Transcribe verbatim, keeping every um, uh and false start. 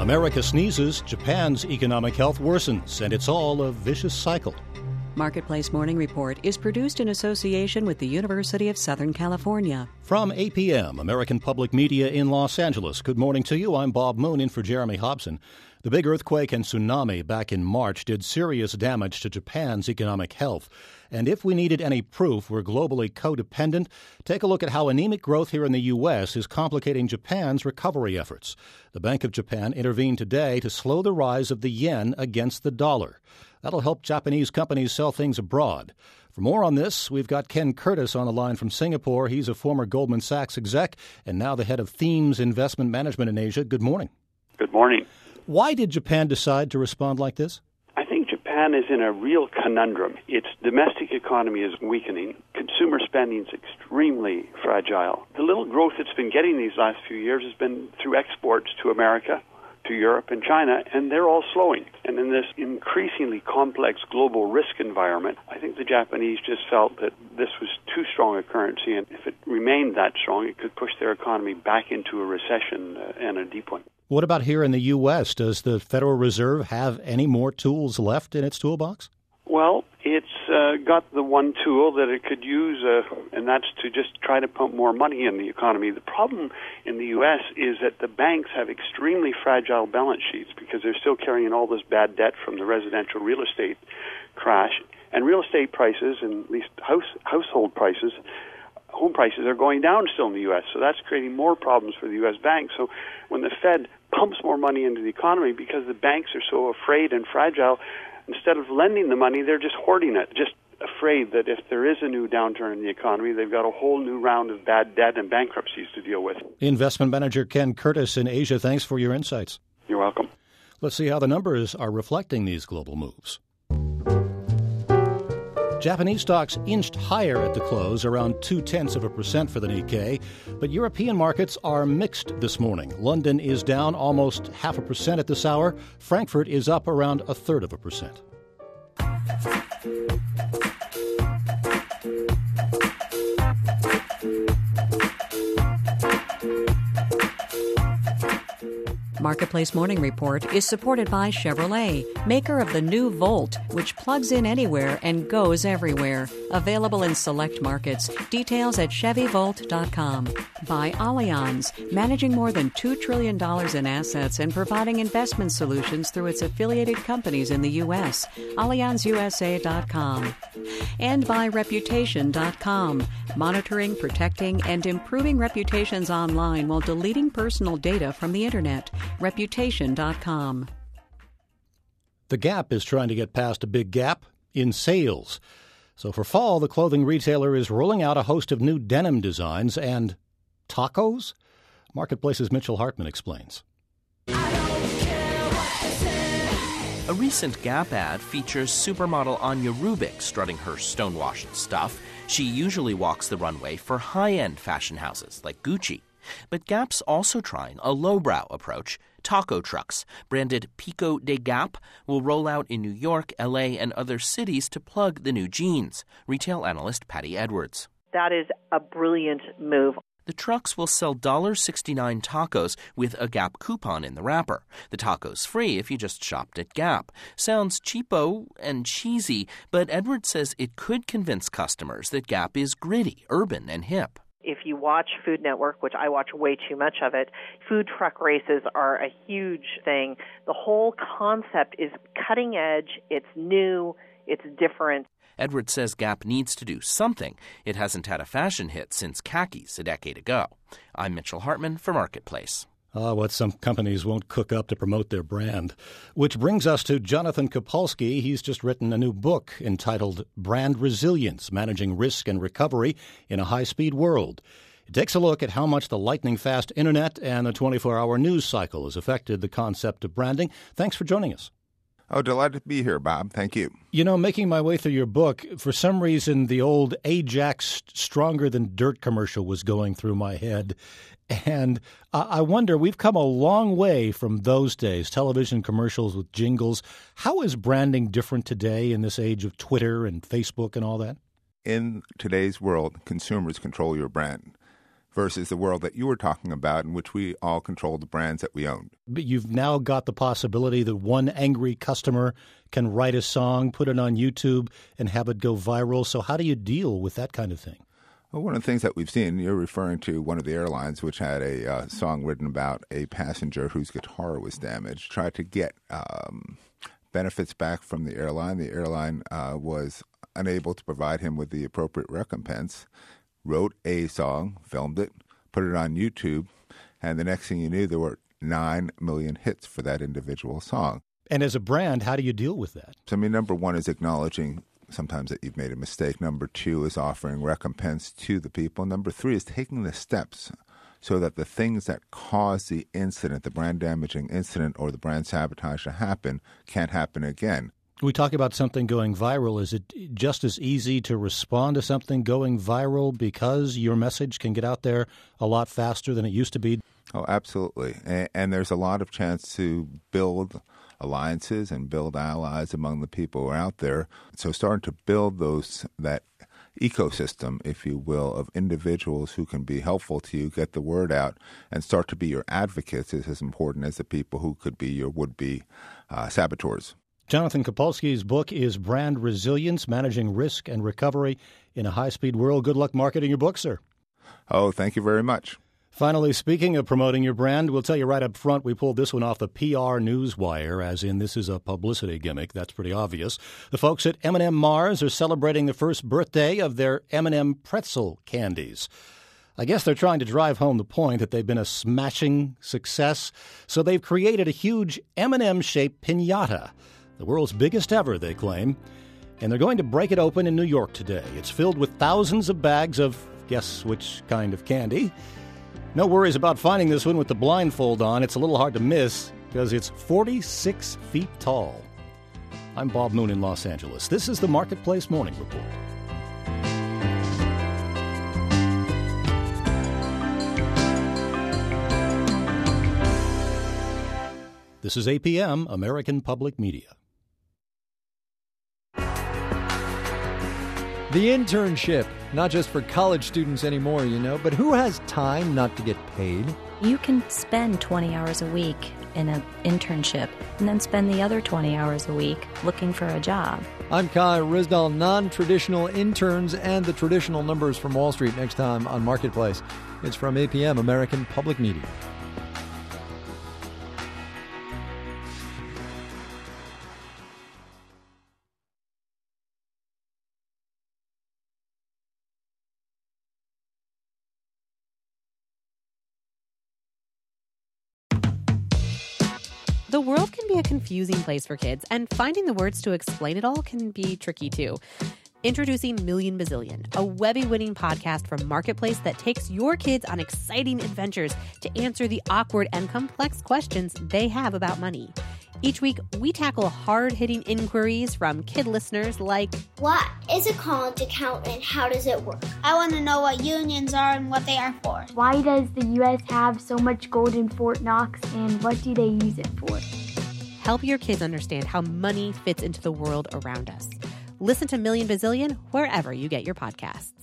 America sneezes, Japan's economic health worsens, and it's all a vicious cycle. Marketplace Morning Report is produced in association with the University of Southern California. From A P M, American Public Media in Los Angeles. Good morning to you. I'm Bob Moon in for Jeremy Hobson. The big earthquake and tsunami back in March did serious damage to Japan's economic health. And if we needed any proof we're globally codependent, take a look at how anemic growth here in the U S is complicating Japan's recovery efforts. The Bank of Japan intervened today to slow the rise of the yen against the dollar. That'll help Japanese companies sell things abroad. For more on this, we've got Ken Curtis on the line from Singapore. He's a former Goldman Sachs exec and now the head of Themes Investment Management in Asia. Good morning. Good morning. Why did Japan decide to respond like this? I think Japan is in a real conundrum. Its domestic economy is weakening. Consumer spending is extremely fragile. The little growth it's been getting these last few years has been through exports to America, to Europe and China, and they're all slowing. And in this increasingly complex global risk environment, I think the Japanese just felt that this was too strong a currency, and if it remained that strong, it could push their economy back into a recession uh, and a deep one. What about here in the U S? Does the Federal Reserve have any more tools left in its toolbox? Well, it's uh, got the one tool that it could use, uh, and that's to just try to pump more money in the economy. The problem in the U S is that the banks have extremely fragile balance sheets because they're still carrying all this bad debt from the residential real estate crash. And real estate prices, and at least house household prices, home prices are going down still in the U S, so that's creating more problems for the U S banks. So when the Fed pumps more money into the economy because the banks are so afraid and fragile, instead of lending the money, they're just hoarding it, just afraid that if there is a new downturn in the economy, they've got a whole new round of bad debt and bankruptcies to deal with. Investment manager Ken Curtis in Asia, thanks for your insights. You're welcome. Let's see how the numbers are reflecting these global moves. Japanese stocks inched higher at the close, around two-tenths of a percent for the Nikkei. But European markets are mixed this morning. London is down almost half a percent at this hour. Frankfurt is up around a third of a percent. Marketplace Morning Report is supported by Chevrolet, maker of the new Volt, which plugs in anywhere and goes everywhere. Available in select markets. Details at Chevy Volt dot com. By Allianz, managing more than two trillion dollars in assets and providing investment solutions through its affiliated companies in the U S. Allianz U S A dot com. And by Reputation dot com, monitoring, protecting, and improving reputations online while deleting personal data from the Internet. Reputation dot com. The Gap is trying to get past a big gap in sales. So for fall, the clothing retailer is rolling out a host of new denim designs and tacos? Marketplace's Mitchell Hartman explains. A recent Gap ad features supermodel Anya Rubik strutting her stonewashed stuff. She usually walks the runway for high-end fashion houses like Gucci. But Gap's also trying a lowbrow approach. Taco trucks, branded Pico de Gap, will roll out in New York, L A, and other cities to plug the new jeans. Retail analyst Patty Edwards. That is a brilliant move. The trucks will sell one dollar sixty-nine tacos with a Gap coupon in the wrapper. The taco's free if you just shopped at Gap. Sounds cheapo and cheesy, but Edwards says it could convince customers that Gap is gritty, urban, and hip. If you watch Food Network, which I watch way too much of it, food truck races are a huge thing. The whole concept is cutting edge, it's new, it's different. Edwards says Gap needs to do something. It hasn't had a fashion hit since khakis a decade ago. I'm Mitchell Hartman for Marketplace. Ah, what some companies won't cook up to promote their brand. Which brings us to Jonathan Kopulski. He's just written a new book entitled Brand Resilience, Managing Risk and Recovery in a High-Speed World. It takes a look at how much the lightning-fast internet and the twenty-four hour news cycle has affected the concept of branding. Thanks for joining us. Oh, delighted to be here, Bob. Thank you. You know, making my way through your book, for some reason, the old Ajax Stronger Than Dirt commercial was going through my head. And I wonder, we've come a long way from those days, television commercials with jingles. How is branding different today in this age of Twitter and Facebook and all that? In today's world, consumers control your brand. versus the world that you were talking about in which we all control the brands that we owned. But you've now got the possibility that one angry customer can write a song, put it on YouTube, and have it go viral. So how do you deal with that kind of thing? Well, one of the things that we've seen, you're referring to one of the airlines which had a uh, song written about a passenger whose guitar was damaged, tried to get um, benefits back from the airline. The airline uh, was unable to provide him with the appropriate recompense, wrote a song, filmed it, put it on YouTube, and the next thing you knew, there were nine million hits for that individual song. And as a brand, how do you deal with that? So, I mean, number one is acknowledging sometimes that you've made a mistake. Number two is offering recompense to the people. Number three is taking the steps so that the things that cause the incident, the brand-damaging incident or the brand sabotage to happen, can't happen again. We talk about something going viral. Is it just as easy to respond to something going viral because your message can get out there a lot faster than it used to be? Oh, absolutely. And, and there's a lot of chance to build alliances and build allies among the people who are out there. So starting to build those that ecosystem, if you will, of individuals who can be helpful to you, get the word out, and start to be your advocates is as important as the people who could be your would-be uh, saboteurs. Jonathan Kopolsky's book is Brand Resilience, Managing Risk and Recovery in a High-Speed World. Good luck marketing your book, sir. Oh, thank you very much. Finally, speaking of promoting your brand, we'll tell you right up front, we pulled this one off the P R Newswire, as in this is a publicity gimmick. That's pretty obvious. The folks at M and M Mars are celebrating the first birthday of their M and M pretzel candies. I guess they're trying to drive home the point that they've been a smashing success, so they've created a huge M and M-shaped piñata, the world's biggest ever, they claim, and they're going to break it open in New York today. It's filled with thousands of bags of, guess which kind of candy. No worries about finding this one with the blindfold on. It's a little hard to miss because it's forty-six feet tall. I'm Bob Moon in Los Angeles. This is the Marketplace Morning Report. This is A P M, American Public Media. The internship, not just for college students anymore, you know, but who has time not to get paid? You can spend twenty hours a week in an internship and then spend the other twenty hours a week looking for a job. I'm Kai Ryssdal, non-traditional interns and the traditional numbers from Wall Street next time on Marketplace. It's from A P M, American Public Media. The world can be a confusing place for kids, and finding the words to explain it all can be tricky too. Introducing Million Bazillion, a Webby-winning podcast from Marketplace that takes your kids on exciting adventures to answer the awkward and complex questions they have about money. Each week, we tackle hard-hitting inquiries from kid listeners like, what is a college account and how does it work? I want to know what unions are and what they are for. Why does the U S have so much gold in Fort Knox and what do they use it for? Help your kids understand how money fits into the world around us. Listen to Million Bazillion wherever you get your podcasts.